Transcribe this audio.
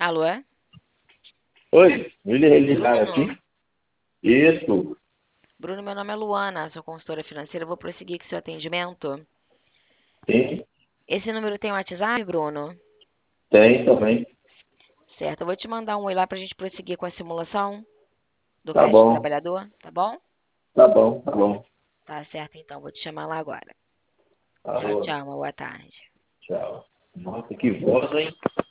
Alô? Oi, William Ligar Bruno? aqui. Isso, Bruno, meu nome é Luana, sou consultora financeira. Vou prosseguir com o seu atendimento. tem, Esse número tem WhatsApp, Bruno? tem também. Certo, eu vou te mandar um oi lá pra gente prosseguir com a simulação do Tá crédito bom, trabalhador, tá bom? tá bom, tá bom. Tá certo, então, vou te chamar lá agora. Tchau, Alô, tchau, uma boa tarde. tchau. Nossa, que voz, hein?